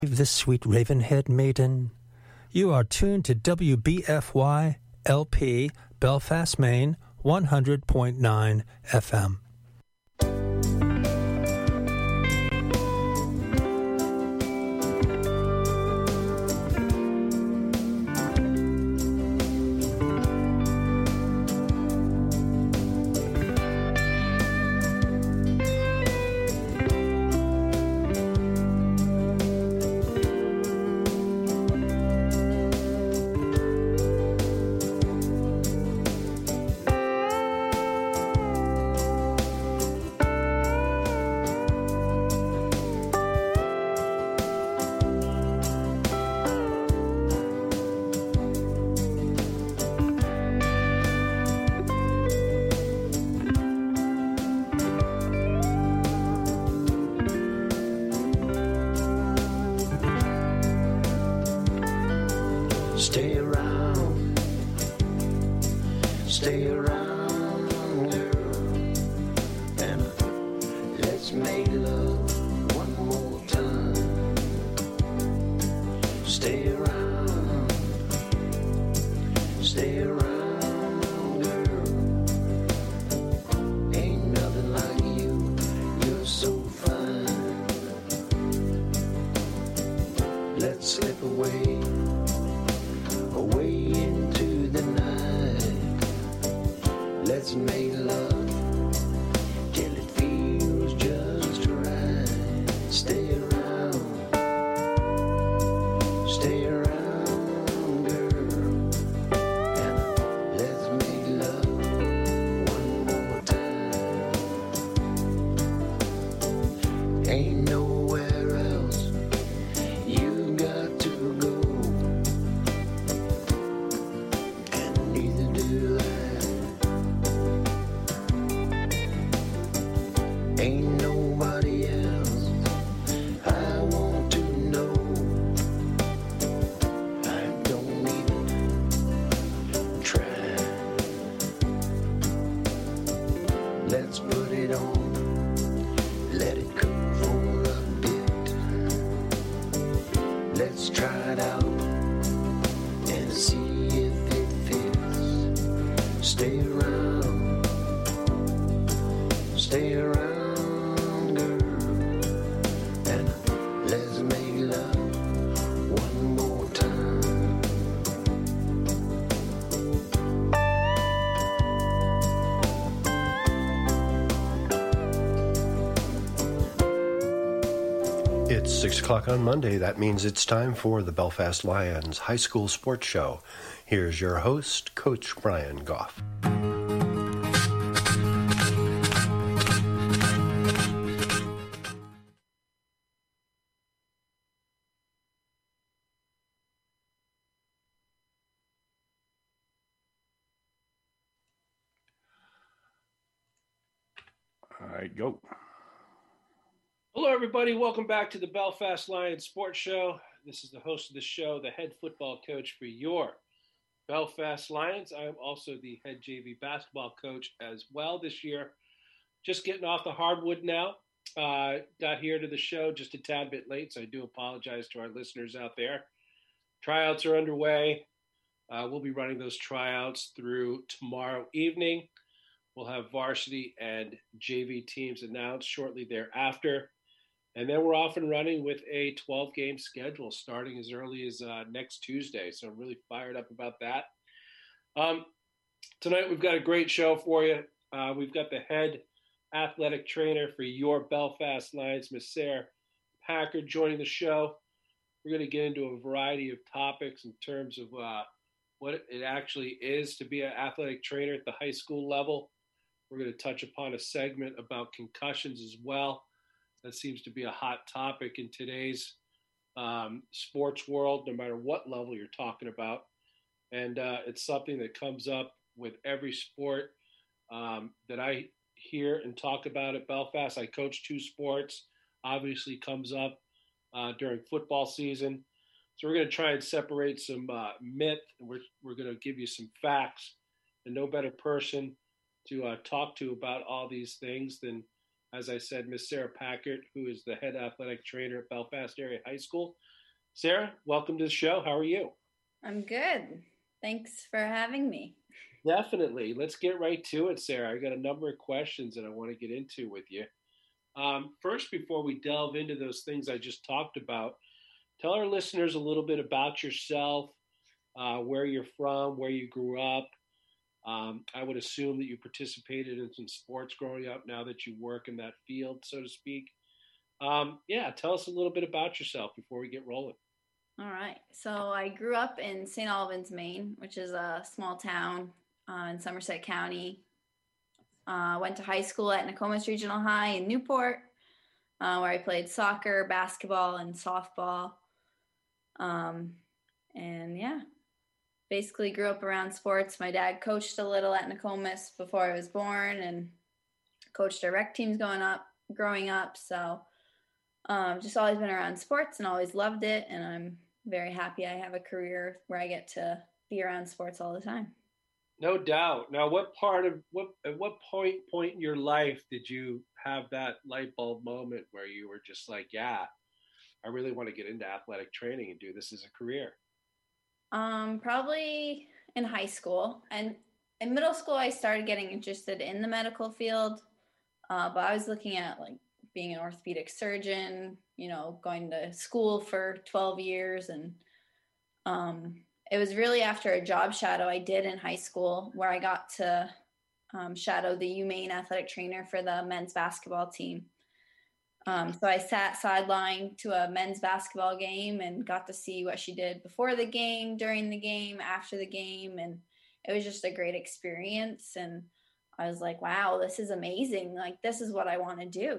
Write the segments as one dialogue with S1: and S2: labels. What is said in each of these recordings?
S1: This sweet Ravenhead maiden. You are tuned to WBFY LP, Belfast, Maine, 100.9 FM.
S2: It's 6 o'clock on Monday. That means it's time for the Belfast Lions High School Sports Show. Here's your host, Coach Brian Goff.
S3: All right, go.
S4: Hello, everybody. Welcome back to the Belfast Lions Sports Show. This is the host of the show, the head football coach for your Belfast Lions. I am also the head JV basketball coach as well this year. Just getting off the hardwood now. Got here to the show just a tad bit late, so I do apologize to our listeners out there. Tryouts are underway. We'll be running those tryouts through tomorrow evening. We'll have varsity and JV teams announced shortly thereafter. And then we're off and running with a 12-game schedule starting as early as next Tuesday. So I'm really fired up about that. Tonight we've got a great show for you. We've got the head athletic trainer for your Belfast Lions, Ms. Sarah Packard, joining the show. We're going to get into a variety of topics in terms of what it actually is to be an athletic trainer at the high school level. We're going to touch upon a segment about concussions as well. That seems to be a hot topic in today's sports world, no matter what level you're talking about. And it's something that comes up with every sport that I hear and talk about at Belfast. I coach two sports, obviously comes up during football season. So we're going to try and separate some myth, and we're going to give you some facts. And no better person to talk to about all these things than as I said, Miss Sarah Packard, who is the head athletic trainer at Belfast Area High School. Sarah, welcome to the show. How are you?
S3: I'm good. Thanks for having me.
S4: Definitely. Let's get right to it, Sarah. I got a number of questions that I want to get into with you. First, before we delve into those things I just talked about, tell our listeners a little bit about yourself, where you're from, where you grew up. I would assume that you participated in some sports growing up now that you work in that field, so to speak. Tell us a little bit about yourself before we get rolling.
S3: All right. So I grew up in St. Albans, Maine, which is a small town in Somerset County. Went to high school at Nokomis Regional High in Newport, where I played soccer, basketball, and softball. Basically grew up around sports. My dad coached a little at Nokomis before I was born and coached our rec teams growing up. So just always been around sports and always loved it. And I'm very happy I have a career where I get to be around sports all the time.
S4: No doubt. Now, at what point in your life did you have that light bulb moment where you were just like, yeah, I really want to get into athletic training and do this as a career?
S3: Probably in high school, and in middle school, I started getting interested in the medical field. But I was looking at like being an orthopedic surgeon, going to school for 12 years. And, it was really after a job shadow I did in high school where I got to, shadow the UMaine athletic trainer for the men's basketball team. So I sat sideline to a men's basketball game and got to see what she did before the game, during the game, after the game. And it was just a great experience. And I was like, wow, this is amazing. Like, this is what I want to do.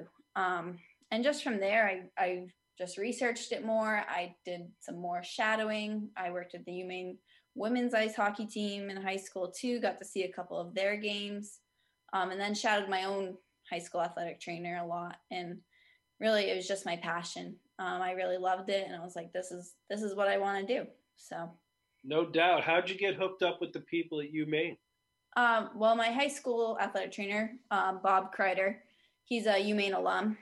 S3: And just from there, I just researched it more. I did some more shadowing. I worked at the UMaine women's ice hockey team in high school too, got to see a couple of their games, and then shadowed my own high school athletic trainer a lot. And really, it was just my passion. I really loved it, and I was like, "This is what I want to do." So,
S4: no doubt. How'd you get hooked up with the people at UMaine?
S3: Well, my high school athletic trainer, Bob Kreider, he's a UMaine alum.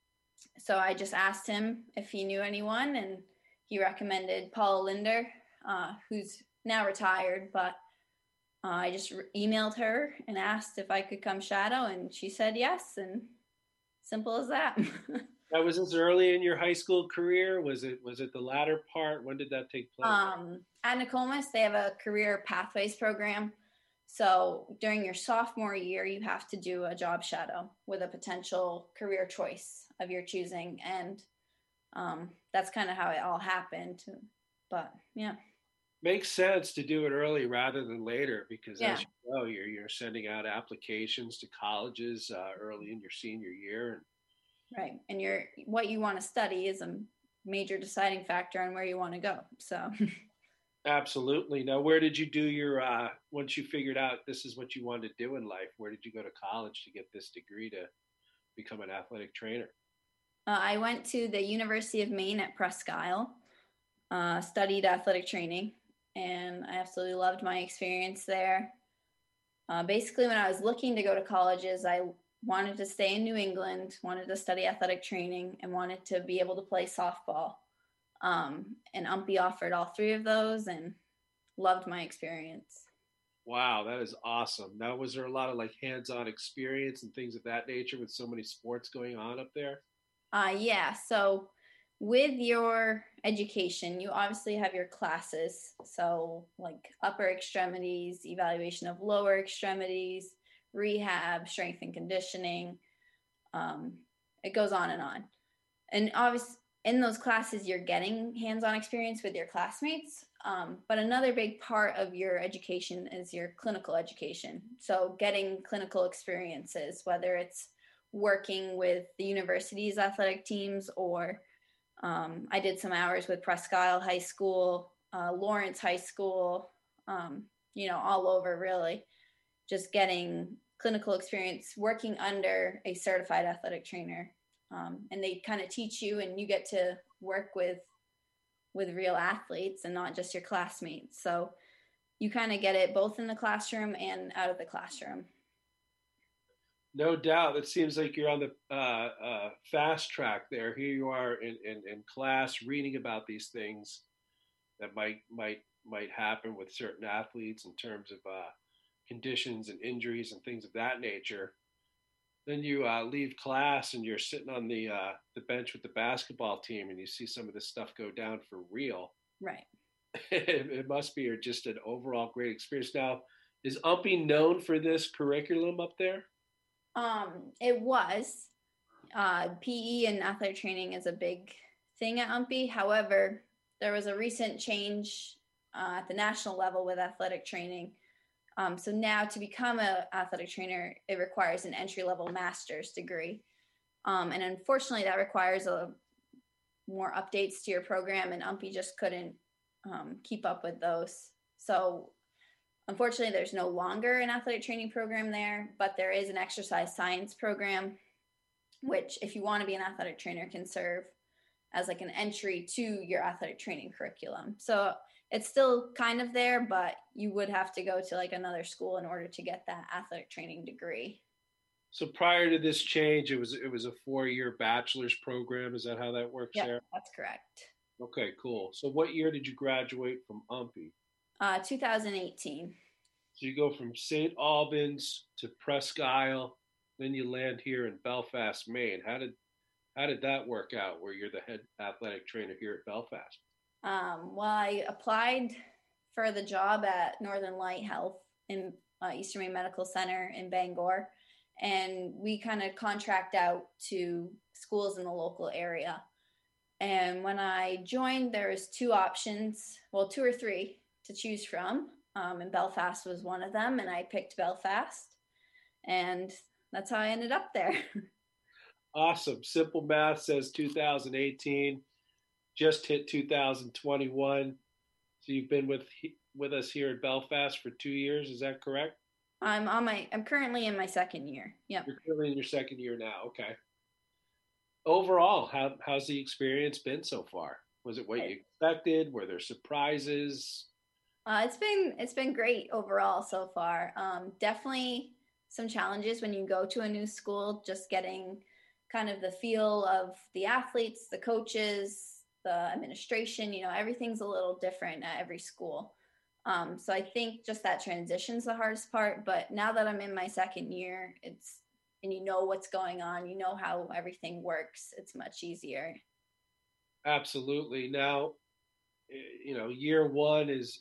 S3: So I just asked him if he knew anyone, and he recommended Paula Linder, who's now retired, but I just emailed her and asked if I could come shadow, and she said yes, and simple as that.
S4: Now, was this early in your high school career? Was it the latter part? When did that take place?
S3: At Nokomis, they have a career pathways program. So during your sophomore year, you have to do a job shadow with a potential career choice of your choosing. And that's kind of how it all happened. But yeah.
S4: Makes sense to do it early rather than later because as you know, you're sending out applications to colleges early in your senior year.
S3: Right. And what you want to study is a major deciding factor on where you want to go. So
S4: absolutely. Now, where did you do your, once you figured out this is what you wanted to do in life, where did you go to college to get this degree to become an athletic trainer?
S3: I went to the University of Maine at Presque Isle, studied athletic training, and I absolutely loved my experience there. Basically, when I was looking to go to colleges, I wanted to stay in New England, wanted to study athletic training, and wanted to be able to play softball. And UMPI offered all three of those and loved my experience.
S4: Wow, that is awesome. Now, was there a lot of like hands-on experience and things of that nature with so many sports going on up there?
S3: Yeah. So with your education, you obviously have your classes. So like upper extremities, evaluation of lower extremities, rehab, strength and conditioning. It goes on. And obviously in those classes, you're getting hands-on experience with your classmates. But another big part of your education is your clinical education. So getting clinical experiences, whether it's working with the university's athletic teams or I did some hours with Presque Isle High School, Lawrence High School, all over really, just getting clinical experience working under a certified athletic trainer. And they kind of teach you and you get to work with real athletes and not just your classmates. So you kind of get it both in the classroom and out of the classroom.
S4: No doubt. It seems like you're on the fast track there. Here you are in class reading about these things that might happen with certain athletes in terms of conditions and injuries and things of that nature. Then you leave class and you're sitting on the bench with the basketball team and you see some of this stuff go down for real.
S3: Right.
S4: It must be just an overall great experience. Now, is UMPI known for this curriculum up there?
S3: It was. PE and athletic training is a big thing at UMPI. However, there was a recent change at the national level with athletic training. So now to become an athletic trainer, it requires an entry-level master's degree. And unfortunately, that requires more updates to your program, and UMPI just couldn't keep up with those. So unfortunately, there's no longer an athletic training program there, but there is an exercise science program, which if you want to be an athletic trainer can serve as like an entry to your athletic training curriculum. So it's still kind of there, but you would have to go to like another school in order to get that athletic training degree.
S4: So prior to this change, it was a 4-year bachelor's program. Is that how that works there?
S3: Yeah, that's correct.
S4: Okay, cool. So what year did you graduate from UMPI?
S3: 2018.
S4: So you go from St. Albans to Presque Isle, then you land here in Belfast, Maine. How did that work out where you're the head athletic trainer here at Belfast?
S3: Well, I applied for the job at Northern Light Health in Eastern Maine Medical Center in Bangor, and we kind of contract out to schools in the local area. And when I joined, there was 2 options, well, 2 or 3 to choose from, and Belfast was one of them, and I picked Belfast, and that's how I ended up there.
S4: Awesome. Simple math says 2018, just hit 2021. So you've been with us here at Belfast for 2 years. Is that correct?
S3: I'm currently in my 2nd year. Yep.
S4: You're currently in your 2nd year now. Okay. Overall, how's the experience been so far? Was it what you expected? Were there surprises?
S3: It's been great overall so far. Definitely some challenges when you go to a new school, just getting kind of the feel of the athletes, the coaches, the administration, everything's a little different at every school. So I think just that transition's the hardest part, but now that I'm in my 2nd year, and you know what's going on, you know how everything works, it's much easier.
S4: Absolutely. Now, year 1 is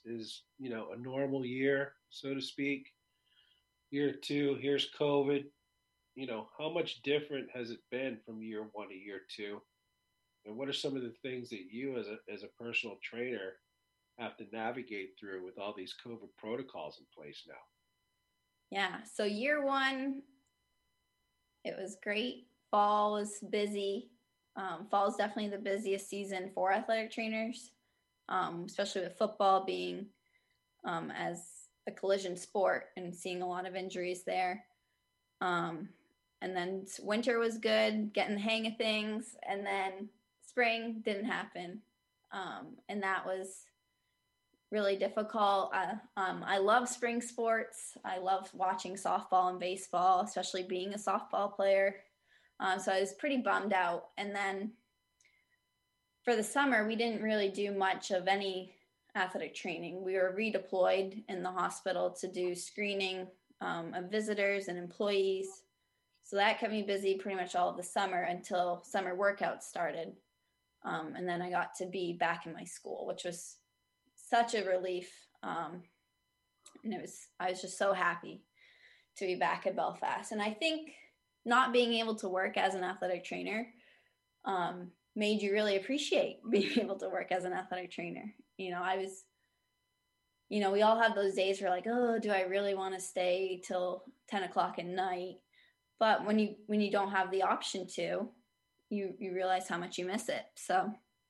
S4: a normal year, so to speak. Year 2, here's COVID. How much different has it been from year 1 to year 2? And what are some of the things that you as a personal trainer have to navigate through with all these COVID protocols in place now?
S3: Yeah. So year 1, it was great. Fall was busy. Fall is definitely the busiest season for athletic trainers, especially with football being as a collision sport and seeing a lot of injuries there. And then winter was good, getting the hang of things. And then spring didn't happen. And that was really difficult. I love spring sports. I love watching softball and baseball, especially being a softball player. So I was pretty bummed out. And then for the summer, we didn't really do much of any athletic training. We were redeployed in the hospital to do screening of visitors and employees. So that kept me busy pretty much all of the summer until summer workouts started. And then I got to be back in my school, which was such a relief. And I was just so happy to be back at Belfast. And I think not being able to work as an athletic trainer made you really appreciate being able to work as an athletic trainer. We all have those days where like, oh, do I really want to stay till 10 o'clock at night? But when you don't have the option to, you realize how much you miss it. So,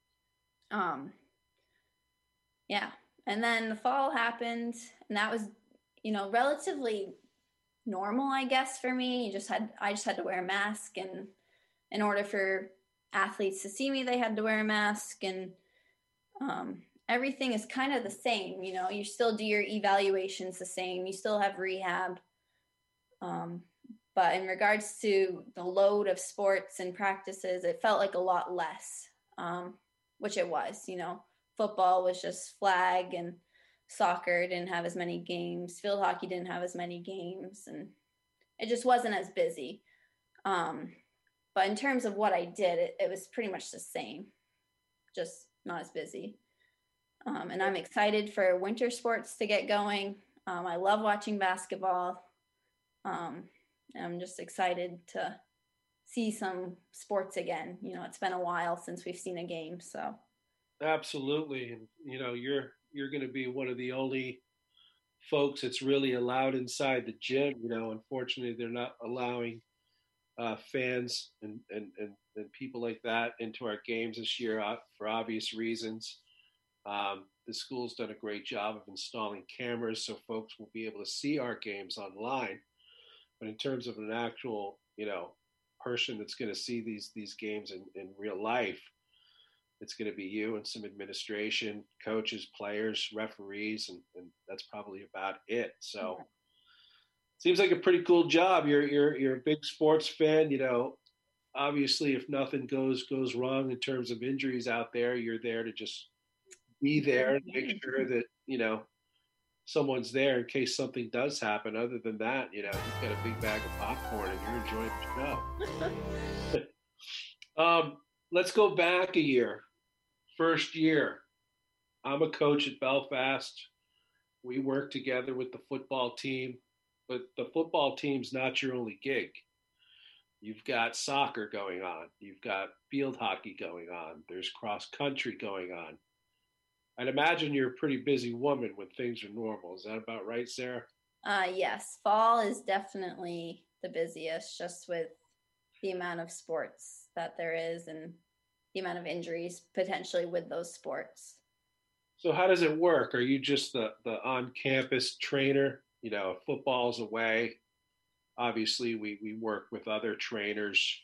S3: yeah. And then the fall happened, and that was, relatively normal, I guess, for me. I just had to wear a mask, and in order for athletes to see me, they had to wear a mask, and everything is kind of the same. You still do your evaluations the same. You still have rehab. But in regards to the load of sports and practices, it felt like a lot less, which it was. Football was just flag, and soccer didn't have as many games. Field hockey didn't have as many games, and it just wasn't as busy. But in terms of what I did, it was pretty much the same, just not as busy. And I'm excited for winter sports to get going. I love watching basketball. I'm just excited to see some sports again. It's been a while since we've seen a game, so.
S4: Absolutely. And, you're going to be one of the only folks that's really allowed inside the gym. Unfortunately, they're not allowing fans and people like that into our games this year for obvious reasons. The school's done a great job of installing cameras so folks will be able to see our games online. But in terms of an actual, person that's going to see these games in real life, it's going to be you and some administration, coaches, players, referees, and that's probably about it. So seems like a pretty cool job. You're a big sports fan. Obviously, if nothing goes wrong in terms of injuries out there, you're there to just be there and make sure that someone's there in case something does happen. Other than that, you've got a big bag of popcorn and you're enjoying the show. Let's go back a year. First year, I'm a coach at Belfast. We work together with the football team, but the football team's not your only gig. You've got soccer going on. You've got field hockey going on. There's cross country going on. I'd imagine you're a pretty busy woman when things are normal. Is that about right, Sarah?
S3: Yes. Fall is definitely the busiest, just with the amount of sports that there is and the amount of injuries potentially with those sports.
S4: So how does it work? Are you just the on-campus trainer? Football's away. Obviously, we work with other trainers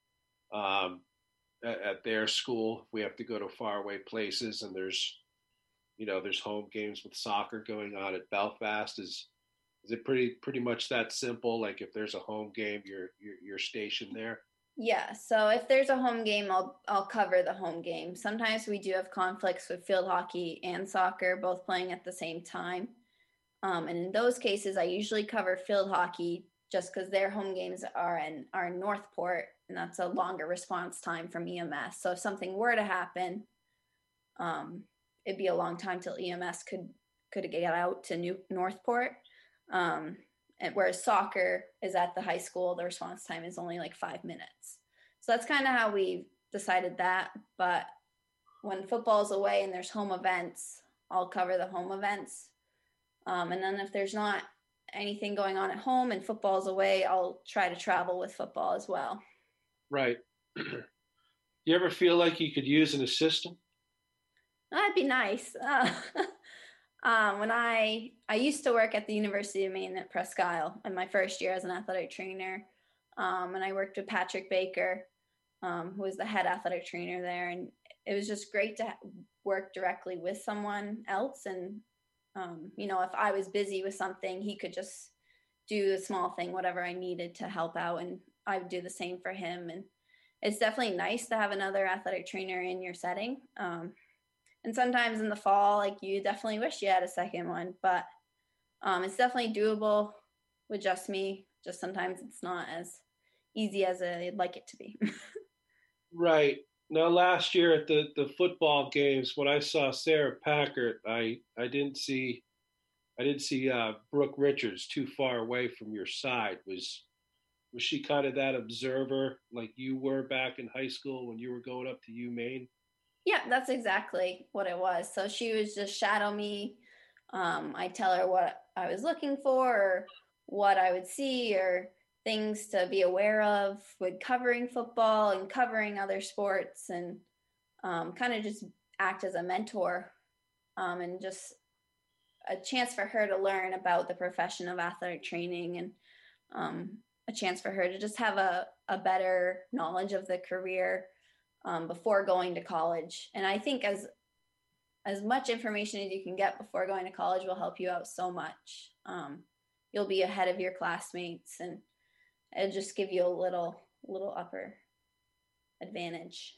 S4: at their school. If we have to go to faraway places, and there's home games with soccer going on at Belfast. Is it pretty much that simple? Like if there's a home game, you're stationed there?
S3: Yeah. So if there's a home game, I'll cover the home game. Sometimes we do have conflicts with field hockey and soccer, both playing at the same time. And in those cases, I usually cover field hockey just because their home games are in Northport, and that's a longer response time from EMS. So if something were to happen, it'd be a long time till EMS could get out to Northport. And whereas soccer is at the high school, the response time is only like 5 minutes. So that's kind of how we decided that. But when football's away and there's home events, I'll cover the home events. And then if there's not anything going on at home and football's away, I'll try to travel with football as well.
S4: Right. You ever feel like you could use an assistant?
S3: That'd be nice. When I used to work at the University of Maine at Presque Isle in my first year as an athletic trainer, and I worked with Patrick Baker, who was the head athletic trainer there, and it was just great to work directly with someone else. And if I was busy with something, he could just do a small thing, whatever I needed to help out, and I would do the same for him. And it's definitely nice to have another athletic trainer in your setting. And sometimes in the fall, like you definitely wish you had a second one, but it's definitely doable with just me. Just sometimes it's not as easy as I'd like it to be.
S4: Right. Now, last year at the football games, when I saw Sarah Packard, I didn't see Brooke Richards too far away from your side. Was she kind of that observer like you were back in high school when you were going up to UMaine?
S3: Yeah, that's exactly what it was. So she was just shadow me. I tell her what I was looking for, or what I would see, or things to be aware of with covering football and covering other sports, and kind of just act as a mentor, and just a chance for her to learn about the profession of athletic training, and a chance for her to just have a better knowledge of the career before going to college. And I think as much information as you can get before going to college will help you out so much. You'll be ahead of your classmates, and it'll just give you a little upper advantage.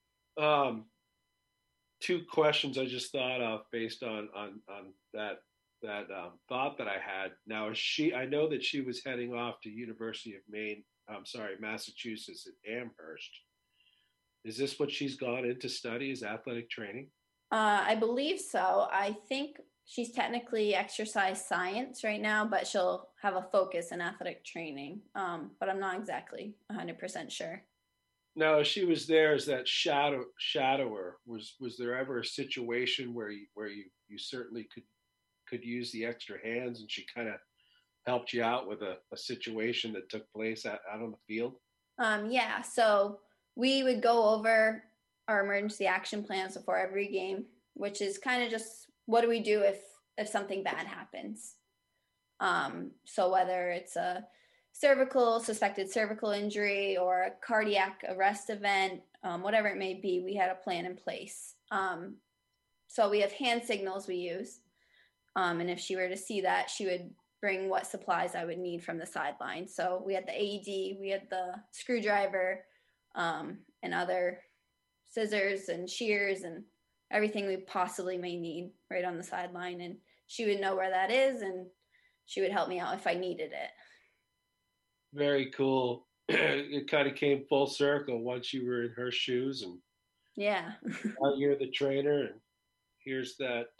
S4: Two questions I just thought of based on that thought that I had. Now, I know that she was heading off to University of Massachusetts at Amherst. Is this what she's gone in to study, is athletic training?
S3: I believe so. I think she's technically exercise science right now, but she'll have a focus in athletic training. But I'm not exactly 100% sure.
S4: Now, she was there as that shadower. Was there ever a situation where you certainly could use the extra hands, and she kind of helped you out with a situation that took place out on the field?
S3: Yeah. So we would go over our emergency action plans before every game, which is kind of just what do we do if something bad happens. So whether it's a suspected cervical injury or a cardiac arrest event, whatever it may be, we had a plan in place. So we have hand signals we use. And if she were to see that, she would bring what supplies I would need from the sideline. So we had the AED, we had the screwdriver, and other scissors and shears and everything we possibly may need right on the sideline. And she would know where that is, and she would help me out if I needed it.
S4: Very cool. It kind of came full circle once you were in her shoes, and
S3: yeah,
S4: now you're the trainer, and here's that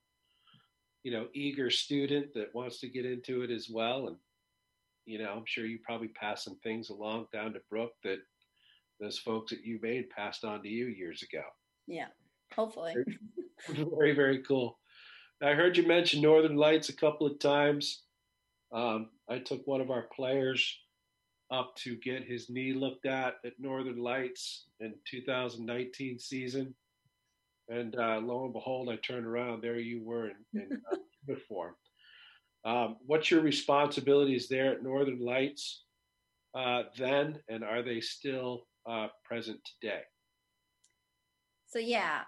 S4: eager student that wants to get into it as well. And I'm sure you probably passed some things along down to Brooke that those folks that you made passed on to you years ago.
S3: Yeah, hopefully.
S4: Very, very cool. I heard you mention Northern Lights a couple of times. I took one of our players up to get his knee looked at Northern Lights in 2019 season. And lo and behold, I turned around. There you were in uniform. What's your responsibilities there at Northern Lights then, and are they still present today?
S3: So yeah,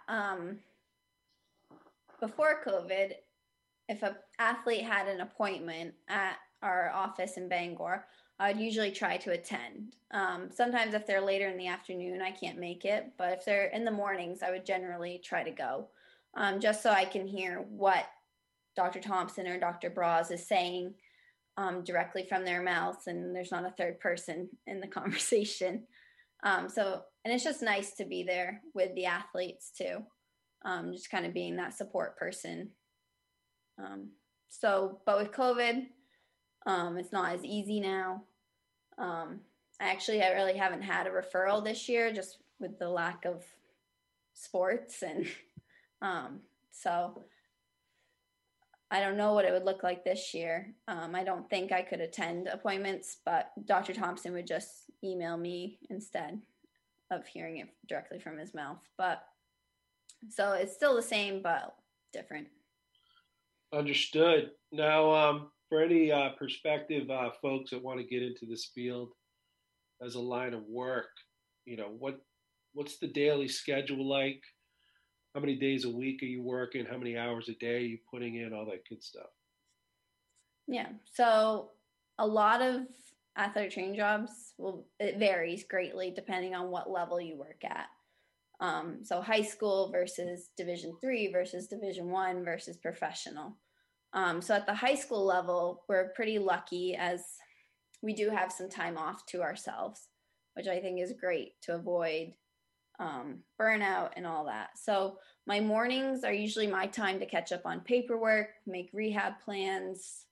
S3: before COVID, if an athlete had an appointment at our office in Bangor, I'd usually try to attend. Sometimes if they're later in the afternoon, I can't make it, but if they're in the mornings, I would generally try to go, just so I can hear what Dr. Thompson or Dr. Braz is saying directly from their mouths, and there's not a third person in the conversation. And it's just nice to be there with the athletes too, just kind of being that support person. But with COVID, it's not as easy now. I really haven't had a referral this year, just with the lack of sports. And so I don't know what it would look like this year. I don't think I could attend appointments, but Dr. Thompson would just email me instead of hearing it directly from his mouth. But so it's still the same, but different.
S4: Understood. Now, for any prospective folks that want to get into this field as a line of work, what's the daily schedule like? How many days a week are you working? How many hours a day are you putting in? All that good stuff.
S3: Yeah. So a lot of athletic training jobs, it varies greatly depending on what level you work at. So high school versus Division III versus Division I versus professional. So at the high school level, we're pretty lucky as we do have some time off to ourselves, which I think is great to avoid burnout and all that. So my mornings are usually my time to catch up on paperwork, make rehab plans,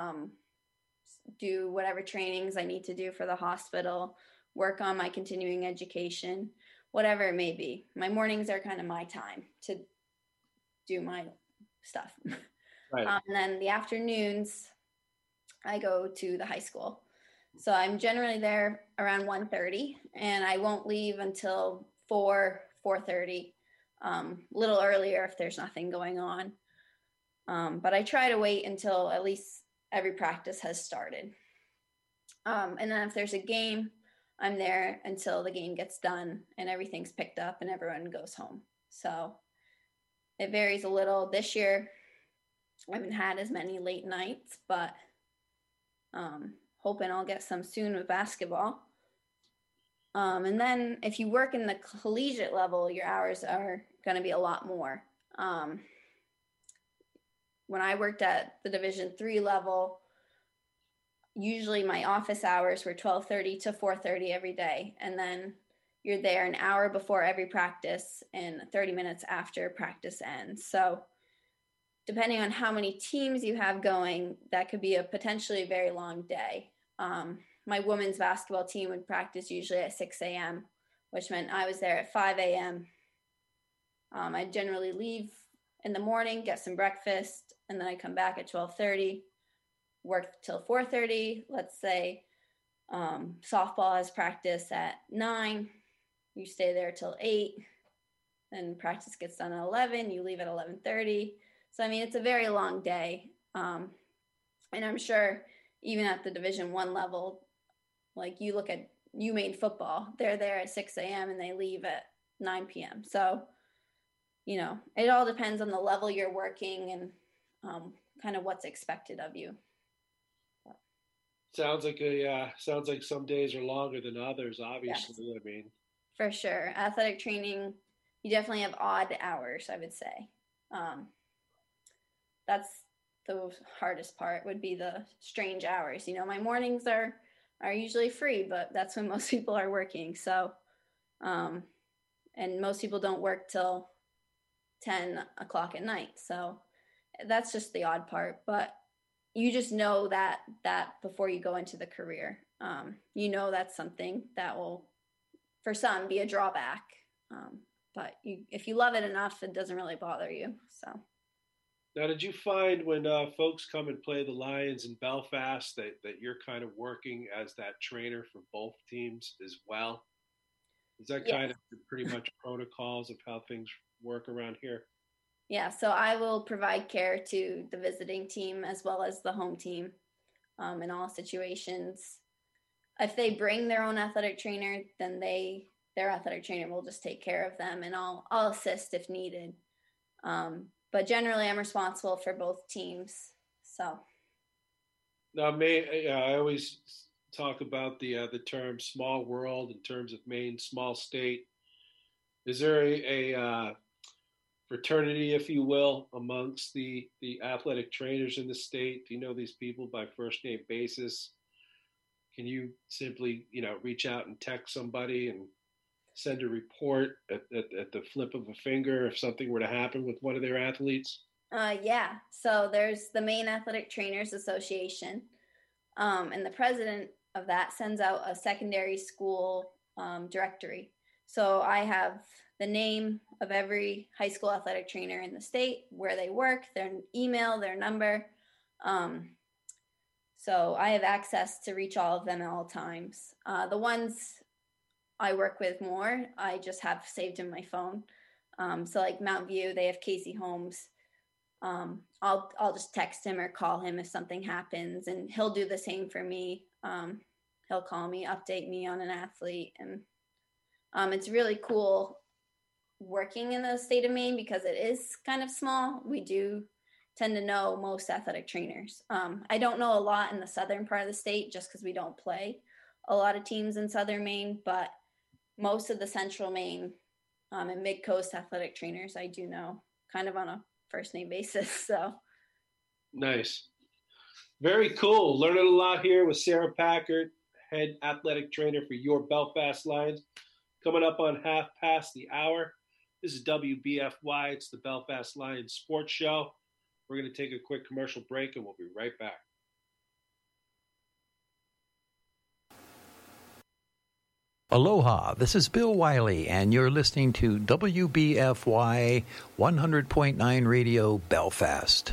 S3: do whatever trainings I need to do for the hospital, work on my continuing education, whatever it may be. My mornings are kind of my time to do my stuff.
S4: Right.
S3: And then the afternoons, I go to the high school. So I'm generally there around 1:30, and I won't leave until 4:30, a little earlier if there's nothing going on. But I try to wait until at least every practice has started. And then if there's a game, I'm there until the game gets done and everything's picked up and everyone goes home. So it varies a little. This year, I haven't had as many late nights, but hoping I'll get some soon with basketball. And then if you work in the collegiate level, your hours are going to be a lot more. When I worked at the Division III level, usually my office hours were 12:30 to 4:30 every day. And then you're there an hour before every practice and 30 minutes after practice ends. So depending on how many teams you have going, that could be a potentially very long day. My women's basketball team would practice usually at 6 a.m., which meant I was there at 5 a.m. I generally leave in the morning, get some breakfast, and then I come back at 12:30, work till 4:30. Let's say softball has practice at 9. You stay there till 8. Then practice gets done at 11. You leave at 11:30. So, I mean, it's a very long day. And I'm sure even at the Division I level, like you look at UMaine football, they're there at 6 a.m. and they leave at 9 p.m. So, you know, it all depends on the level you're working and kind of what's expected of you.
S4: Sounds like some days are longer than others, obviously. Yes. I mean,
S3: for sure. Athletic training, you definitely have odd hours, I would say. That's the hardest part, would be the strange hours. You know, my mornings are usually free, but that's when most people are working. So, and most people don't work till 10 o'clock at night. So that's just the odd part, but you just know that before you go into the career, you know, that's something that will, for some, be a drawback. But if you love it enough, it doesn't really bother you. So.
S4: Now, did you find when folks come and play the Lions in Belfast that you're kind of working as that trainer for both teams as well? Is that kind of pretty much protocols of how things work around here?
S3: Yeah, so I will provide care to the visiting team as well as the home team in all situations. If they bring their own athletic trainer, then their athletic trainer will just take care of them, and I'll assist if needed. But generally, I'm responsible for both teams. So.
S4: Now, I always talk about the term "small world" in terms of Maine, small state. Is there a fraternity, if you will, amongst the athletic trainers in the state? Do you know these people by first name basis? Can you simply, reach out and text somebody and send a report at the flip of a finger if something were to happen with one of their athletes?
S3: Yeah. So there's the Maine Athletic Trainers Association, and the president of that sends out a secondary school directory. So I have the name of every high school athletic trainer in the state, where they work, their email, their number. So I have access to reach all of them at all times. The ones I work with more, I just have saved in my phone. So like Mount View, they have Casey Holmes. I'll just text him or call him if something happens, and he'll do the same for me. He'll call me, update me on an athlete, and it's really cool working in the state of Maine because it is kind of small. We do tend to know most athletic trainers. I don't know a lot in the southern part of the state just because we don't play a lot of teams in southern Maine, but most of the central Maine and mid-coast athletic trainers I do know kind of on a first name basis. So
S4: nice. Very cool. Learning a lot here with Sarah Packard, head athletic trainer for your Belfast Lions. Coming up on half past the hour. This is WBFY. It's the Belfast Lions Sports Show. We're going to take a quick commercial break, and we'll be right back.
S5: Aloha, this is Bill Wiley, and you're listening to WBFY 100.9 Radio Belfast.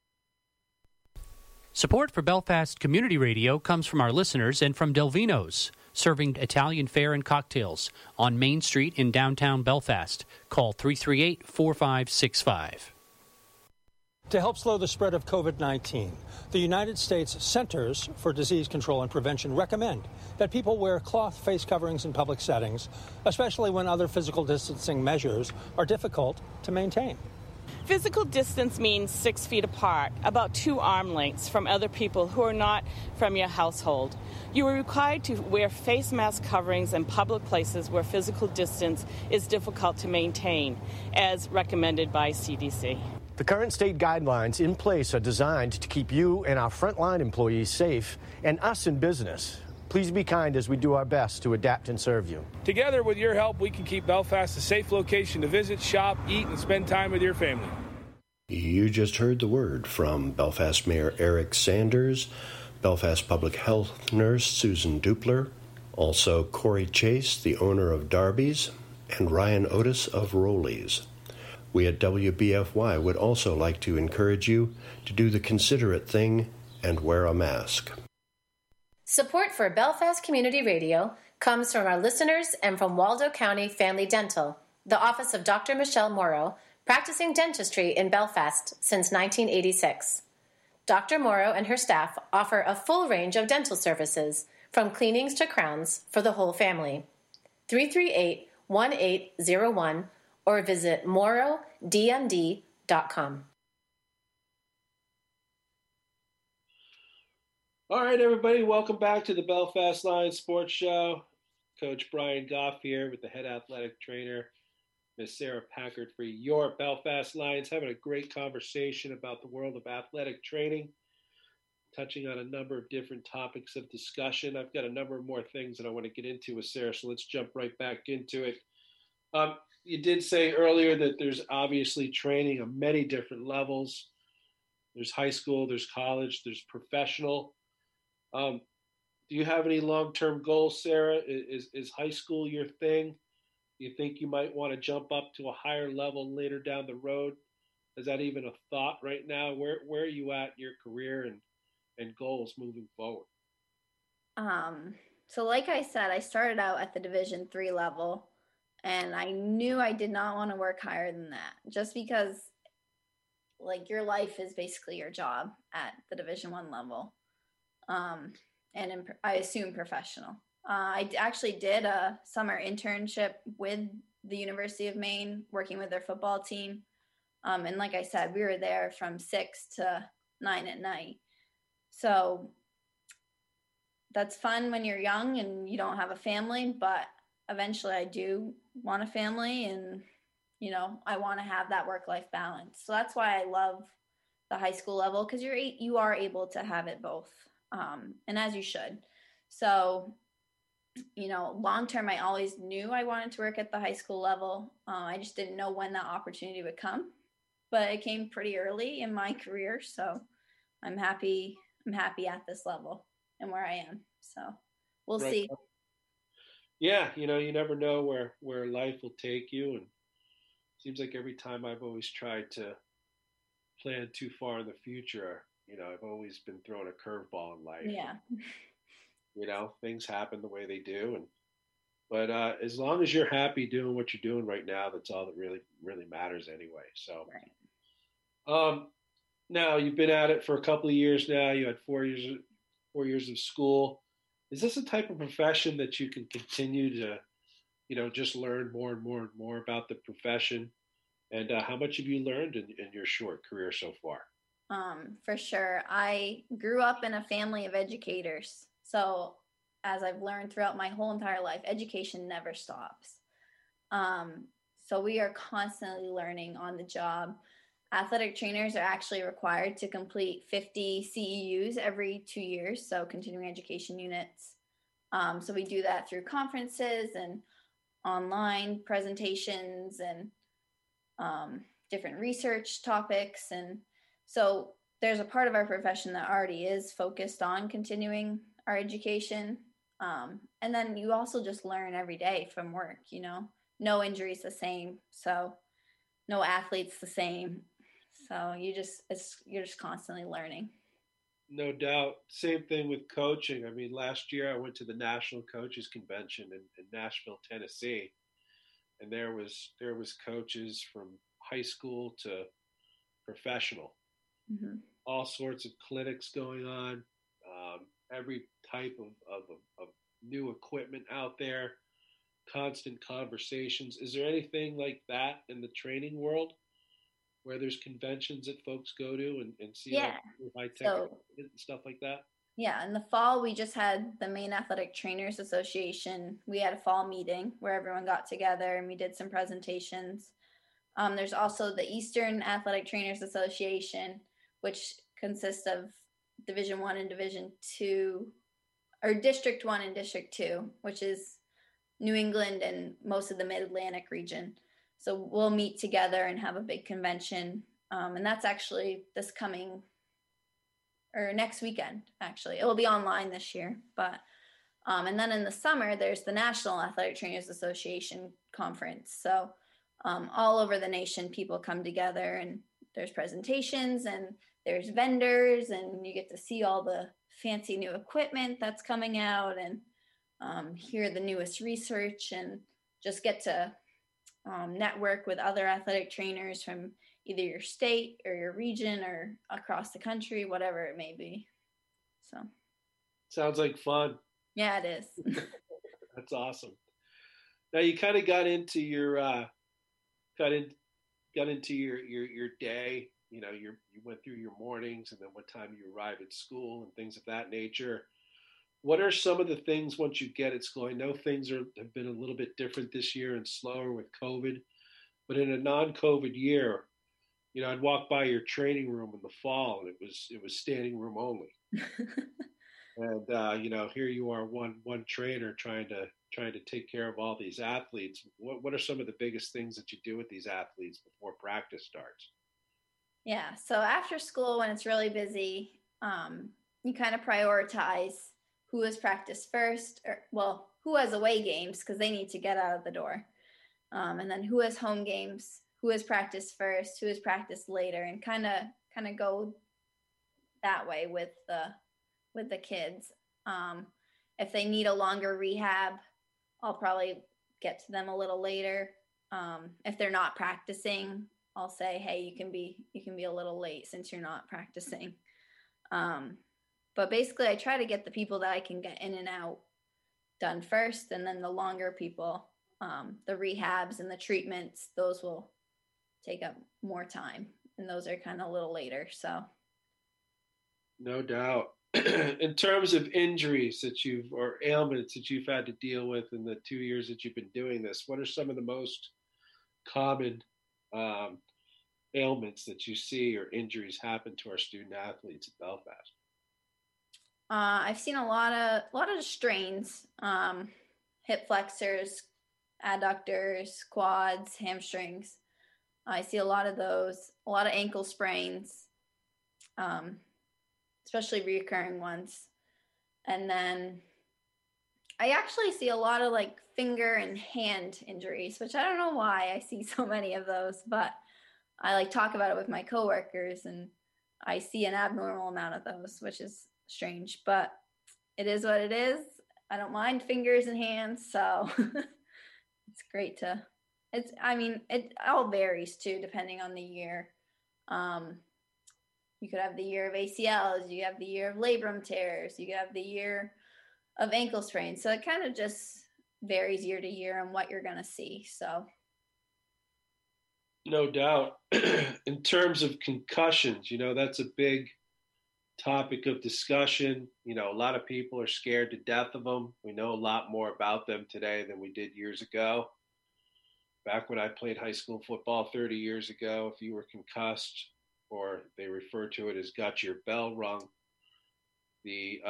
S6: Support for Belfast Community Radio comes from our listeners and from Delvino's, serving Italian fare and cocktails on Main Street in downtown Belfast. Call 338-4565.
S1: To help slow the spread of COVID-19, the United States Centers for Disease Control and Prevention recommend that people wear cloth face coverings in public settings, especially when other physical distancing measures are difficult to maintain.
S7: Physical distance means 6 feet apart, about 2 arm lengths from other people who are not from your household. You are required to wear face mask coverings in public places where physical distance is difficult to maintain, as recommended by CDC.
S8: The current state guidelines in place are designed to keep you and our frontline employees safe and us in business. Please be kind as we do our best to adapt and serve you.
S9: Together, with your help, we can keep Belfast a safe location to visit, shop, eat, and spend time with your family.
S2: You just heard the word from Belfast Mayor Eric Sanders, Belfast Public Health Nurse Susan Dupler, also Corey Chase, the owner of Darby's, and Ryan Otis of Rollies. We at WBFY would also like to encourage you to do the considerate thing and wear a mask.
S10: Support for Belfast Community Radio comes from our listeners and from Waldo County Family Dental, the office of Dr. Michelle Morrow, practicing dentistry in Belfast since 1986. Dr. Morrow and her staff offer a full range of dental services, from cleanings to crowns, for the whole family. 338-1801 or visit morrowdmd.com.
S4: All right, everybody, welcome back to the Belfast Lions Sports Show. Coach Brian Goff here with the head athletic trainer, Miss Sarah Packard, for your Belfast Lions, having a great conversation about the world of athletic training, touching on a number of different topics of discussion. I've got a number of more things that I want to get into with Sarah, so let's jump right back into it. You did say earlier that there's obviously training on many different levels. There's high school, there's college, there's professional. Do you have any long-term goals, Sarah? Is high school your thing? Do you think you might want to jump up to a higher level later down the road? Is that even a thought right now? Where are you at in your career and goals moving forward?
S3: So like I said, I started out at the Division III level, and I knew I did not want to work higher than that, just because like your life is basically your job at the Division I level. I assume professional. I actually did a summer internship with the University of Maine, working with their football team. And like I said, we were there from 6 to 9 at night. So that's fun when you're young and you don't have a family, but eventually I do want a family, and, you know, I want to have that work-life balance. So that's why I love the high school level, because you are able to have it both. And as you should. So, you know, long-term, I always knew I wanted to work at the high school level. I just didn't know when that opportunity would come, but it came pretty early in my career. So I'm happy at this level and where I am. So we'll see.
S4: Yeah. You know, you never know where life will take you. And it seems like every time I've always tried to plan too far in the future, you know, I've always been thrown a curveball in life.
S3: Yeah.
S4: You know, things happen the way they do. But as long as you're happy doing what you're doing right now, that's all that really, really matters anyway. So, right. Now you've been at it for a couple of years now. You had 4 years of school. Is this a type of profession that you can continue to, you know, just learn more and more and more about the profession? And how much have you learned in your short career so far?
S3: For sure. I grew up in a family of educators. So as I've learned throughout my whole entire life, education never stops. So we are constantly learning on the job. Athletic trainers are actually required to complete 50 CEUs every 2 years, so continuing education units. So we do that through conferences and online presentations and different research topics. And so there's a part of our profession that already is focused on continuing our education. And then you also just learn every day from work, you know, no injury's the same. So no athlete's the same. So you're just constantly learning.
S4: No doubt. Same thing with coaching. I mean, last year I went to the National Coaches Convention in Nashville, Tennessee, and there was coaches from high school to professional. Mm-hmm. All sorts of clinics going on, every type of new equipment out there, constant conversations. Is there anything like that in the training world? where there's conventions that folks go to and see
S3: Yeah.
S4: high tech
S3: So,
S4: and stuff like that?
S3: yeah, in the fall, we just had the Maine Athletic Trainers Association. We had a fall meeting where everyone got together and we did some presentations. There's also the Eastern Athletic Trainers Association, which consists of Division I and Division II, or District 1 and District 2, which is New England and most of the Mid-Atlantic region. So we'll meet together and have a big convention. And that's actually this coming, or next weekend, actually. It will be online this year. But and then in the summer, there's the National Athletic Trainers Association Conference. So all over the nation, people come together and there's presentations and there's vendors and you get to see all the fancy new equipment that's coming out and hear the newest research and just get to network with other athletic trainers from either your state or your region or across the country, whatever it may be. So
S4: sounds like fun.
S3: Yeah, it is.
S4: That's awesome. Now you kind of got into your your day. You know, you went through your mornings and then what time you arrive at school and things of that nature. What are some of the things once you get at school? I know things have been a little bit different this year and slower with COVID, but in a non-COVID year, you know, I'd walk by your training room in the fall and it was standing room only. And you know, here you are, one trainer trying to take care of all these athletes. What are some of the biggest things that you do with these athletes before practice starts?
S3: Yeah, so after school, when it's really busy, you kind of prioritize who has practiced first, or well, who has away games because they need to get out of the door, and then who has home games, who has practiced first, who has practiced later, and kind of go that way with the kids. If they need a longer rehab, I'll probably get to them a little later. If they're not practicing, I'll say, hey, you can be a little late since you're not practicing. But basically I try to get the people that I can get in and out done first, and then the longer people, the rehabs and the treatments, those will take up more time, and those are kind of a little later. So
S4: no doubt. In terms of injuries or ailments that you've had to deal with in the 2 years that you've been doing this, what are some of the most common ailments that you see or injuries happen to our student athletes at Belfast?
S3: I've seen a lot of strains, hip flexors, adductors, quads, hamstrings. I see a lot of those, a lot of ankle sprains, especially recurring ones. And then I actually see a lot of like finger and hand injuries, which I don't know why I see so many of those, but I like talk about it with my coworkers and I see an abnormal amount of those, which is strange, but it is what it is. I don't mind fingers and hands, so it's great to, it all varies too, depending on the year. You could have the year of ACLs, you have the year of labrum tears, you could have the year of ankle sprains. So it kind of just varies year to year on what you're going to see. So.
S4: No doubt. In terms of concussions, you know, that's a big topic of discussion. You know, a lot of people are scared to death of them. We know a lot more about them today than we did years ago. Back when I played high school football 30 years ago, if you were concussed, or they refer to it as got your bell rung, the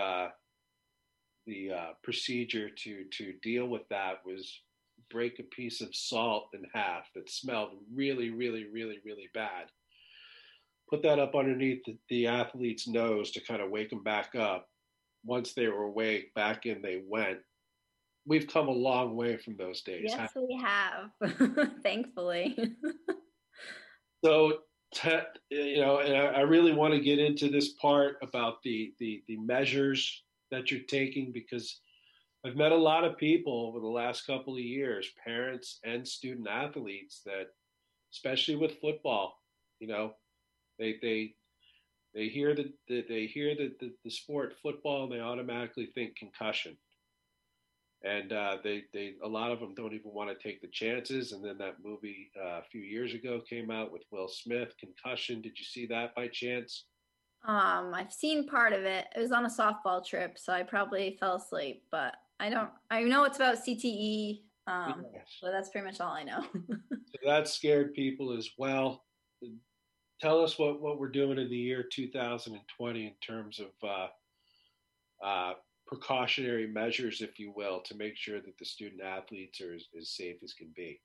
S4: procedure to deal with that was break a piece of salt in half that smelled really, really, really, really bad. Put that up underneath the athlete's nose to kind of wake them back up. Once they were awake, back in they went. We've come a long way from those days.
S3: Yes, we have, thankfully.
S4: So, you know, and I really want to get into this part about the measures that you're taking, because I've met a lot of people over the last couple of years, parents and student athletes, that, especially with football, you know, they hear the sport football and they automatically think concussion. And a lot of them don't even want to take the chances. And then that movie a few years ago came out with Will Smith, Concussion. Did you see that by chance?
S3: I've seen part of it. It was on a softball trip, so I probably fell asleep, but I know it's about CTE.
S4: Yes.
S3: So that's pretty much all I know.
S4: So that scared people as well. Tell us what we're doing in the year 2020 in terms of precautionary measures, if you will, to make sure that the student athletes are as safe as can be.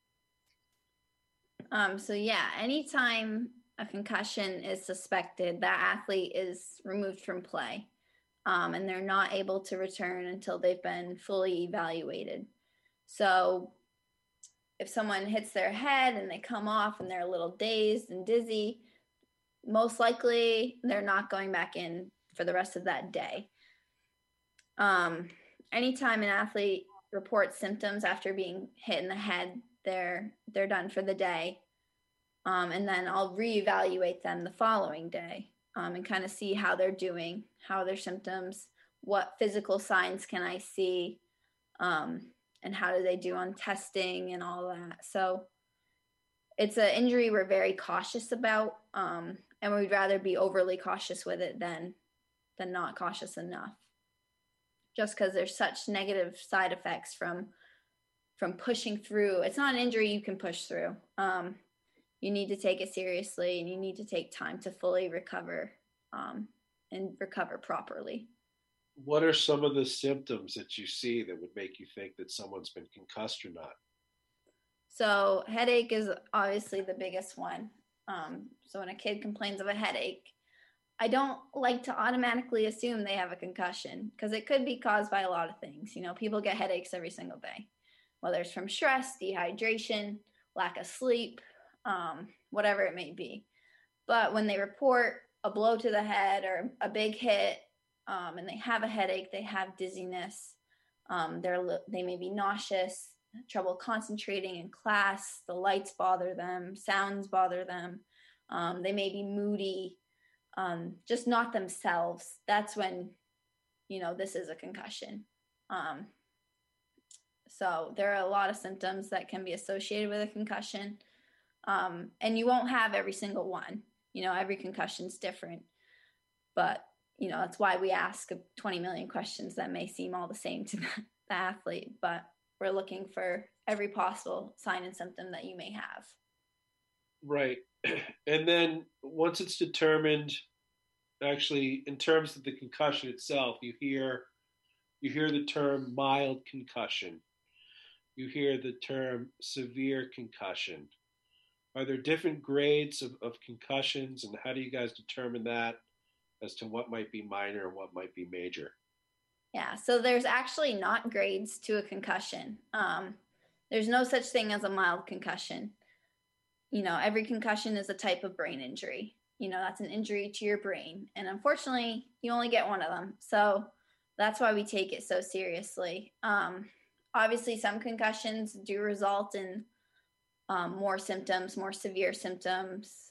S3: So yeah, anytime a concussion is suspected, that athlete is removed from play, and they're not able to return until they've been fully evaluated. So if someone hits their head and they come off and they're a little dazed and dizzy, most likely they're not going back in for the rest of that day. Anytime an athlete reports symptoms after being hit in the head, they're done for the day. And then I'll reevaluate them the following day, and kind of see how they're doing, how are their symptoms, what physical signs can I see, and how do they do on testing and all that. So it's an injury we're very cautious about, and we'd rather be overly cautious with it than not cautious enough, just because there's such negative side effects from pushing through. It's not an injury you can push through. You need to take it seriously, and you need to take time to fully recover, and recover properly.
S4: What are some of the symptoms that you see that would make you think that someone's been concussed or not?
S3: So headache is obviously the biggest one. So when a kid complains of a headache, I don't like to automatically assume they have a concussion, because it could be caused by a lot of things. You know, people get headaches every single day, whether it's from stress, dehydration, lack of sleep, whatever it may be. But when they report a blow to the head or a big hit, and they have a headache, they have dizziness, they may be nauseous, trouble concentrating in class, the lights bother them, sounds bother them, they may be moody, just not themselves. That's when, this is a concussion. So there are a lot of symptoms that can be associated with a concussion, and you won't have every single one. Every concussion's different, but that's why we ask 20 million questions that may seem all the same to the athlete, but we're looking for every possible sign and symptom that you may have.
S4: Right. And then once it's determined, actually, in terms of the concussion itself, you hear the term mild concussion. You hear the term severe concussion. Are there different grades of concussions, and how do you guys determine that as to what might be minor and what might be major?
S3: Yeah, so there's actually not grades to a concussion. There's no such thing as a mild concussion. Every concussion is a type of brain injury. That's an injury to your brain. And unfortunately, you only get one of them. So that's why we take it so seriously. Obviously, some concussions do result in more symptoms, more severe symptoms.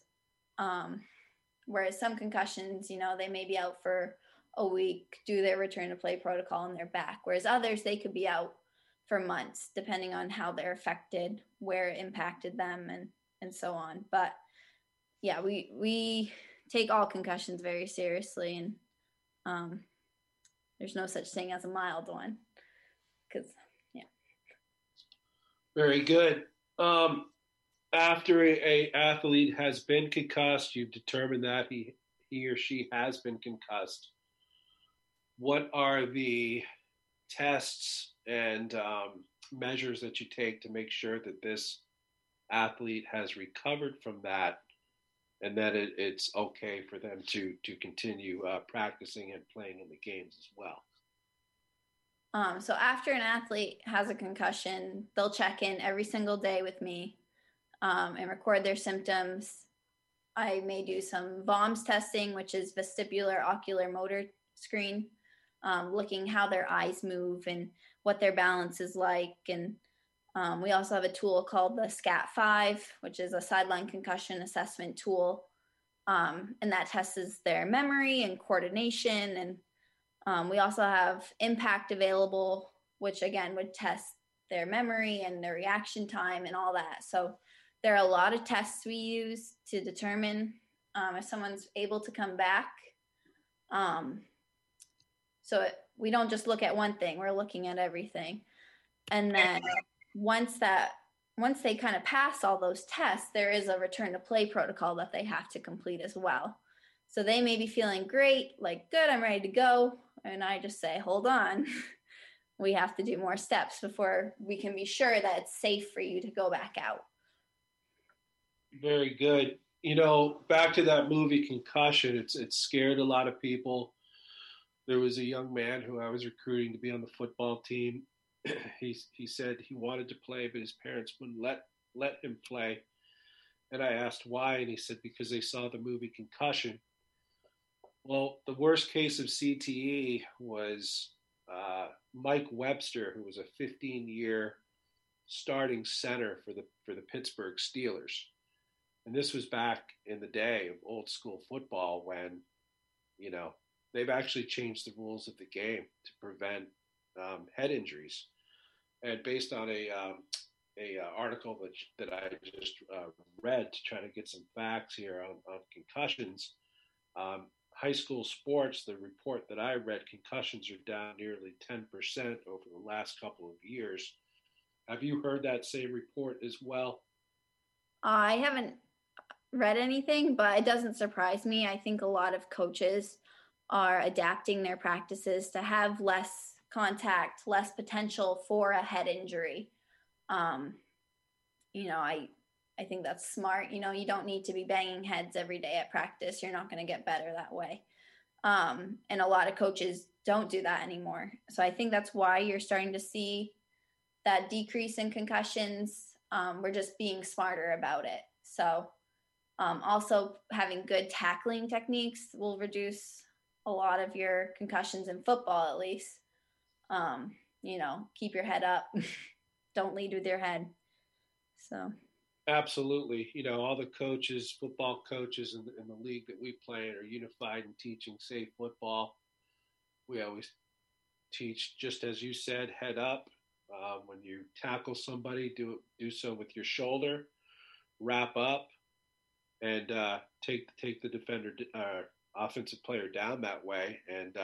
S3: Whereas some concussions, they may be out for a week, do their return to play protocol, and they're back. Whereas others, they could be out for months, depending on how they're affected, where it impacted them, and so on. But yeah, we take all concussions very seriously, and there's no such thing as a mild one. Yeah.
S4: Very good. After a athlete has been concussed, you've determined that he or she has been concussed. What are the tests and measures that you take to make sure that this athlete has recovered from that, and that it's okay for them to continue practicing and playing in the games as well?
S3: So after an athlete has a concussion, they'll check in every single day with me, and record their symptoms. I may do some VOMS testing, which is vestibular ocular motor screen, looking how their eyes move and what their balance is like. And we also have a tool called the SCAT-5, which is a sideline concussion assessment tool. And that tests their memory and coordination. And we also have Impact available, which again would test their memory and their reaction time and all that. So there are a lot of tests we use to determine if someone's able to come back. We don't just look at one thing, we're looking at everything. And then once they kind of pass all those tests, there is a return to play protocol that they have to complete as well. So they may be feeling great, like, good, I'm ready to go. And I just say, hold on. We have to do more steps before we can be sure that it's safe for you to go back out.
S4: Very good. Back to that movie Concussion, it scared a lot of people. There was a young man who I was recruiting to be on the football team. He said he wanted to play, but his parents wouldn't let him play. And I asked why, and he said because they saw the movie Concussion. Well, the worst case of CTE was Mike Webster, who was a 15-year starting center for the Pittsburgh Steelers. And this was back in the day of old school football when, they've actually changed the rules of the game to prevent head injuries. And based on a article that I just read to try to get some facts here on concussions, high school sports, the report that I read, concussions are down nearly 10% over the last couple of years. Have you heard that same report as well?
S3: I haven't read anything, but it doesn't surprise me. I think a lot of coaches are adapting their practices to have less contact, less potential for a head injury. I think that's smart. You don't need to be banging heads every day at practice. You're not going to get better that way. And a lot of coaches don't do that anymore. So I think that's why you're starting to see that decrease in concussions. We're just being smarter about it. So also having good tackling techniques will reduce a lot of your concussions in football, at least. Keep your head up. Don't lead with your head. So.
S4: Absolutely. All the coaches, football coaches in the league that we play in are unified in teaching safe football. We always teach, just as you said, head up. When you tackle somebody, do so with your shoulder, wrap up, and take the defender, offensive player down that way. And,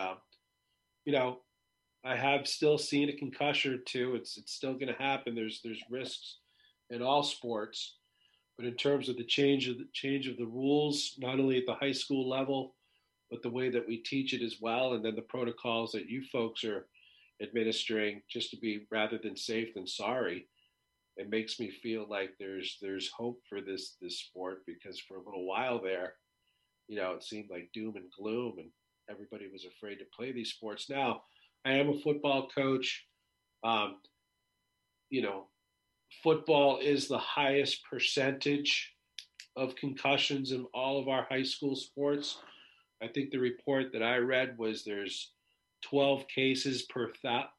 S4: I have still seen a concussion or two. It's still going to happen. There's risks in all sports, but in terms of the change of the rules, not only at the high school level, but the way that we teach it as well, and then the protocols that you folks are administering, just to be rather than safe than sorry, it makes me feel like there's hope for this sport, because for a little while there, it seemed like doom and gloom, and everybody was afraid to play these sports. Now, I am a football coach. Football is the highest percentage of concussions in all of our high school sports. I think the report that I read was there's 12 cases per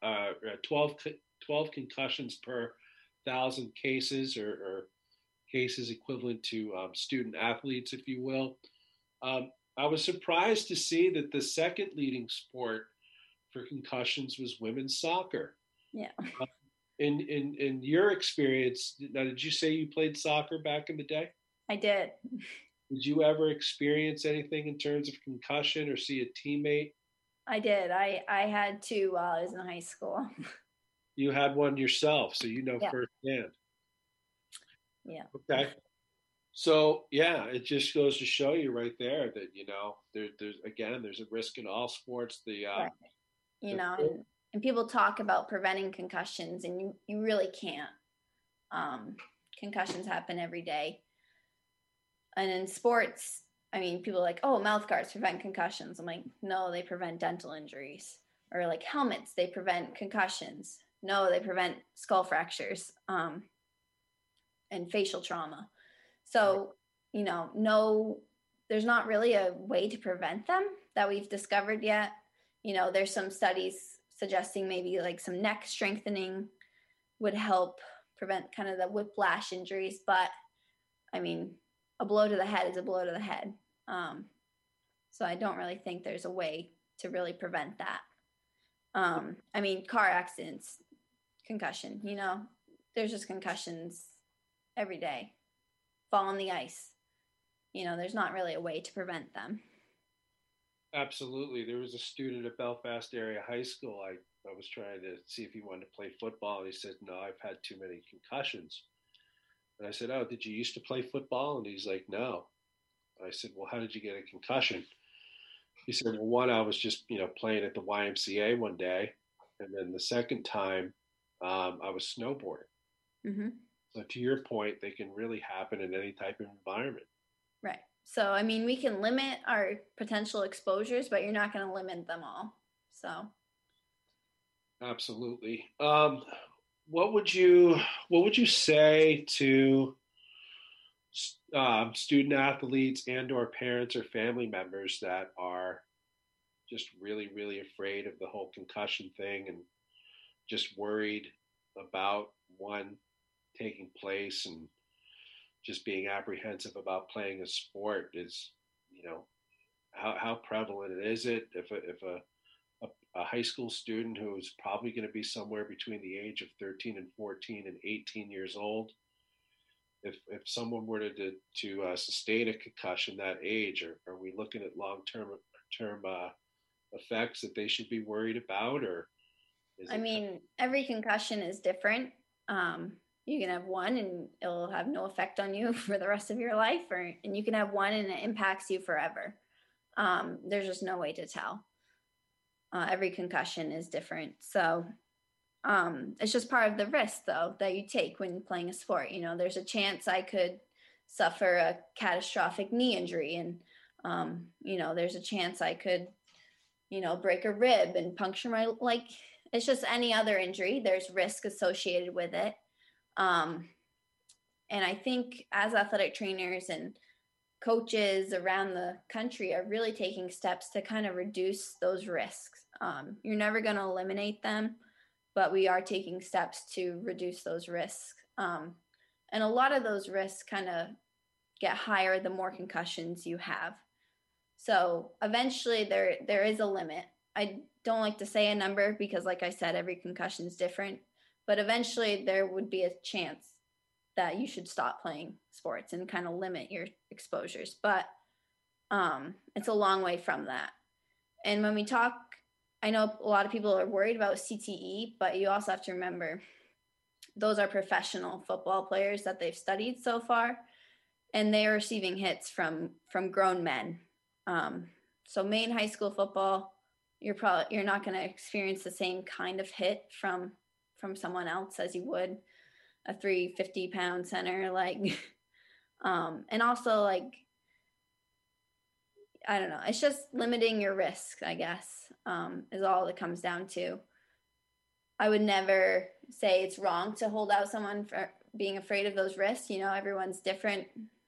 S4: 12 concussions per 1,000 cases, or cases equivalent to student athletes, if you will. I was surprised to see that the second leading sport for concussions was women's soccer.
S3: Yeah.
S4: In your experience, now, did you say you played soccer back in the day?
S3: I did.
S4: Did you ever experience anything in terms of concussion or see a teammate?
S3: I did. I had two while I was in high school.
S4: You had one yourself, so
S3: Yeah.
S4: firsthand.
S3: Yeah.
S4: Okay. So yeah, it just goes to show you right there that there's a risk in all sports.
S3: Right. And people talk about preventing concussions, and you really can't. Concussions happen every day. And in sports, people are like, oh, mouth guards prevent concussions. I'm like, no, they prevent dental injuries. Or like helmets, they prevent concussions. No, they prevent skull fractures and facial trauma. So, no, there's not really a way to prevent them that we've discovered yet. There's some studies suggesting maybe like some neck strengthening would help prevent kind of the whiplash injuries. But a blow to the head is a blow to the head. So I don't really think there's a way to really prevent that. Car accidents concussion. You know, there's just concussions every day. Fall on the ice. You know, there's not really a way to prevent them.
S4: Absolutely. There was a student at Belfast Area High School. I was trying to see if he wanted to play football, and he said, "No, I've had too many concussions." And I said, "Oh, did you used to play football?" And he's like, "No." And I said, "Well, how did you get a concussion?" He said, "Well, one, I was just, playing at the YMCA one day. And then the second time, I was snowboarding."
S3: Mm-hmm.
S4: So to your point, they can really happen in any type of environment.
S3: Right. So, I mean, we can limit our potential exposures, but you're not going to limit them all. So.
S4: Absolutely. What would you say to student athletes and/or parents or family members that are just really, really afraid of the whole concussion thing and just worried about one taking place and just being apprehensive about playing a sport? Is, how prevalent is it if a high school student who is probably going to be somewhere between the age of 13 and 14 and 18 years old, if someone were to sustain a concussion that age, are we looking at long-term effects that they should be worried about? Or
S3: every concussion is different. You can have one and it'll have no effect on you for the rest of your life, and you can have one and it impacts you forever. There's just no way to tell. Every concussion is different. So it's just part of the risk, though, that you take when playing a sport. There's a chance I could suffer a catastrophic knee injury, and, there's a chance I could, break a rib and puncture it's just any other injury. There's risk associated with it. And I think as athletic trainers and coaches around the country are really taking steps to kind of reduce those risks. You're never going to eliminate them, but we are taking steps to reduce those risks. And a lot of those risks kind of get higher the more concussions you have. So eventually there is a limit. I don't like to say a number because, like I said, every concussion is different, but eventually there would be a chance that you should stop playing sports and kind of limit your exposures. But it's a long way from that. And when we talk, I know a lot of people are worried about CTE, but you also have to remember those are professional football players that they've studied so far, and they are receiving hits from grown men. So Maine high school football, you're not going to experience the same kind of hit from someone else as you would a 350-pound center, and also I don't know. It's just limiting your risk, I guess, is all it comes down to. I would never say it's wrong to hold out someone for being afraid of those risks. Everyone's different.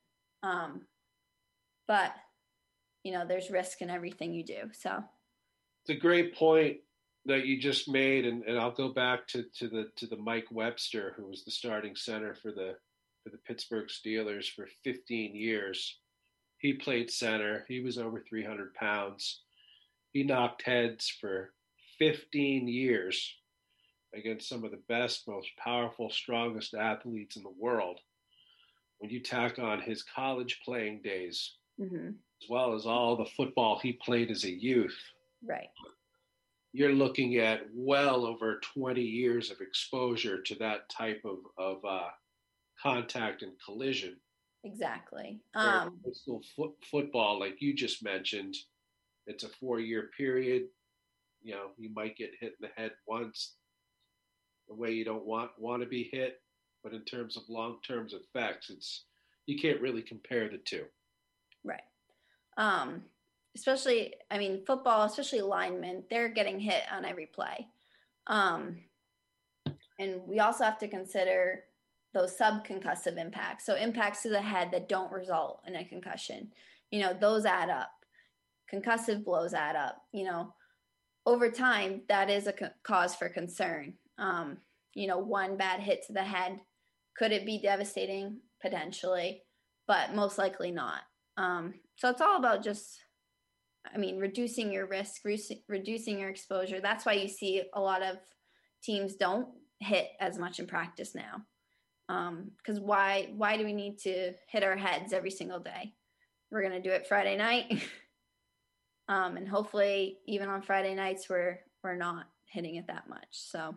S3: But, there's risk in everything you do. So
S4: it's a great point that you just made. And I'll go back to the Mike Webster, who was the starting center for the Pittsburgh Steelers for 15 years. He played center. He was over 300 pounds. He knocked heads for 15 years against some of the best, most powerful, strongest athletes in the world. When you tack on his college playing days, as well as all the football he played as a youth,
S3: right,
S4: you're looking at well over 20 years of exposure to that type of contact and collision.
S3: Exactly.
S4: High school football, like you just mentioned, it's a 4-year period. You might get hit in the head once, the way you don't want to be hit, but in terms of long-term effects, you can't really compare the two.
S3: Right. Especially, football, especially linemen, they're getting hit on every play. And we also have to consider those subconcussive impacts. So impacts to the head that don't result in a concussion, those add up. Concussive blows add up, over time, that is a cause for concern. One bad hit to the head, could it be devastating? Potentially, but most likely not. So it's all about just, reducing your risk, reducing your exposure. That's why you see a lot of teams don't hit as much in practice now. Because why do we need to hit our heads every single day? We're going to do it Friday night. And hopefully even on Friday nights, we're not hitting it that much. So,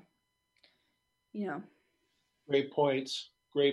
S4: Great points.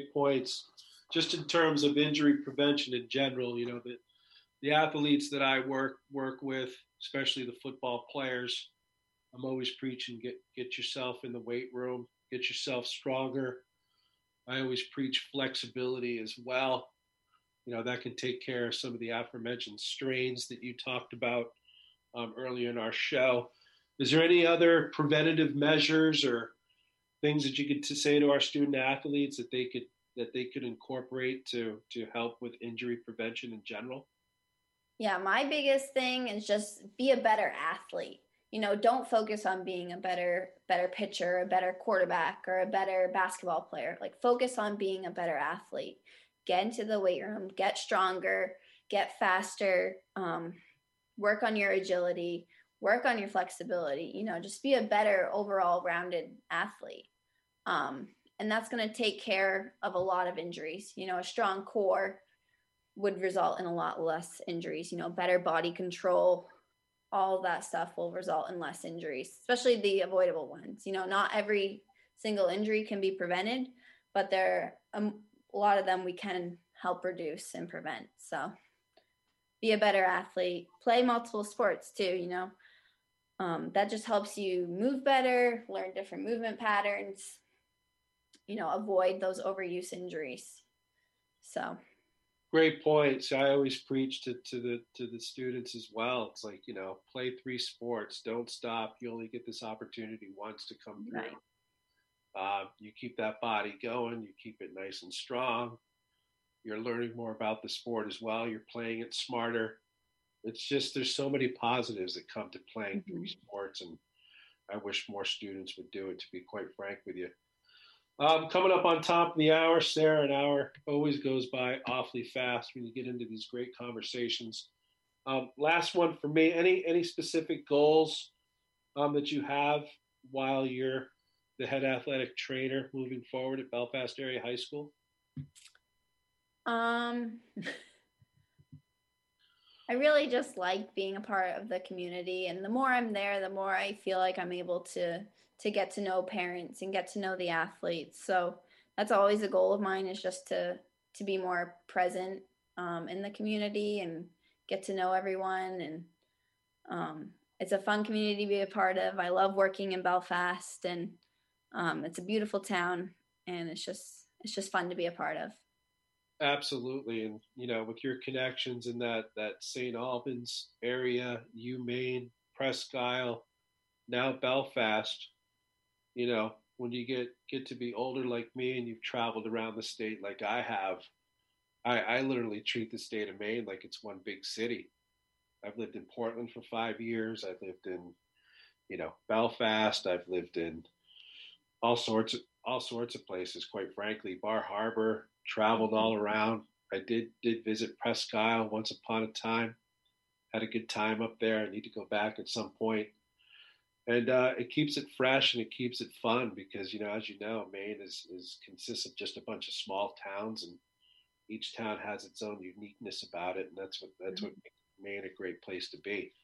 S4: Just in terms of injury prevention in general, the athletes that I work with, especially the football players, I'm always preaching, get yourself in the weight room, get yourself stronger. I always preach flexibility as well. That can take care of some of the aforementioned strains that you talked about earlier in our show. Is there any other preventative measures or things that you could say to our student athletes that they could incorporate to help with injury prevention in general?
S3: Yeah, my biggest thing is just be a better athlete. Don't focus on being a better pitcher, a better quarterback, or a better basketball player. Like, focus on being a better athlete. Get into the weight room, get stronger, get faster, work on your agility, work on your flexibility, just be a better overall rounded athlete. And that's going to take care of a lot of injuries. A strong core would result in a lot less injuries, better body control. All of that stuff will result in less injuries, especially the avoidable ones. Not every single injury can be prevented, but there are a lot of them we can help reduce and prevent. So be a better athlete, play multiple sports too, that just helps you move better, learn different movement patterns, avoid those overuse injuries. So.
S4: Great points. I always preach to the students as well. It's like, play 3 sports. Don't stop. You only get this opportunity once to come through. Right. You keep that body going. You keep it nice and strong. You're learning more about the sport as well. You're playing it smarter. It's just, there's so many positives that come to playing 3 sports, and I wish more students would do it, to be quite frank with you. Coming up on top of the hour, Sarah, an hour always goes by awfully fast when you get into these great conversations. Last one for me, any specific goals that you have while you're the head athletic trainer moving forward at Belfast Area High School?
S3: I really just like being a part of the community, and the more I'm there, the more I feel like I'm able to get to know parents and get to know the athletes. So that's always a goal of mine, is just to be more present in the community and get to know everyone. And it's a fun community to be a part of. I love working in Belfast, and it's a beautiful town, and it's just fun to be a part of.
S4: Absolutely. And, with your connections in that St. Albans area, UMaine, Presque Isle, now Belfast, when you get to be older like me and you've traveled around the state like I have, I literally treat the state of Maine like it's one big city. I've lived in Portland for 5 years. I've lived in, Belfast. I've lived in all sorts of places, quite frankly. Bar Harbor, traveled all around. I did visit Presque Isle once upon a time. Had a good time up there. I need to go back at some point. And it keeps it fresh and it keeps it fun because, as you know, Maine consists of just a bunch of small towns, and each town has its own uniqueness about it. And that's what makes Maine a great place to be.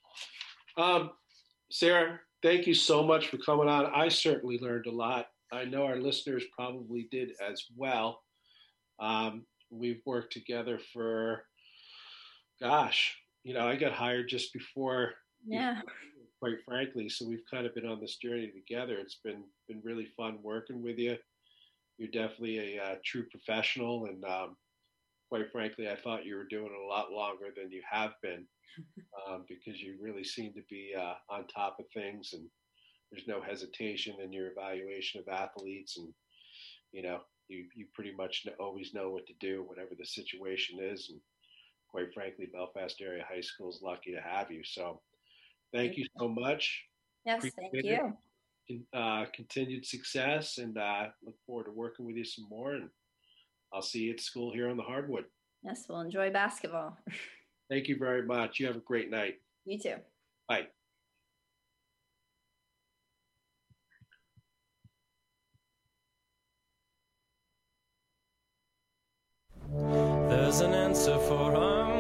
S4: Sarah, thank you so much for coming on. I certainly learned a lot. I know our listeners probably did as well. We've worked together for, I got hired just before.
S3: Yeah.
S4: Quite frankly, so we've kind of been on this journey together. It's been really fun working with you. You're definitely a true professional, and quite frankly, I thought you were doing it a lot longer than you have been, because you really seem to be on top of things, and there's no hesitation in your evaluation of athletes, and you pretty much always know what to do, whatever the situation is, and quite frankly, Belfast Area High School is lucky to have you. So. Thank you so much.
S3: Yes, thank you.
S4: Continued success, and look forward to working with you some more. And I'll see you at school here on the hardwood.
S3: Yes, we'll enjoy basketball.
S4: Thank you very much. You have a great night.
S3: You too.
S4: Bye.
S11: There's an answer for our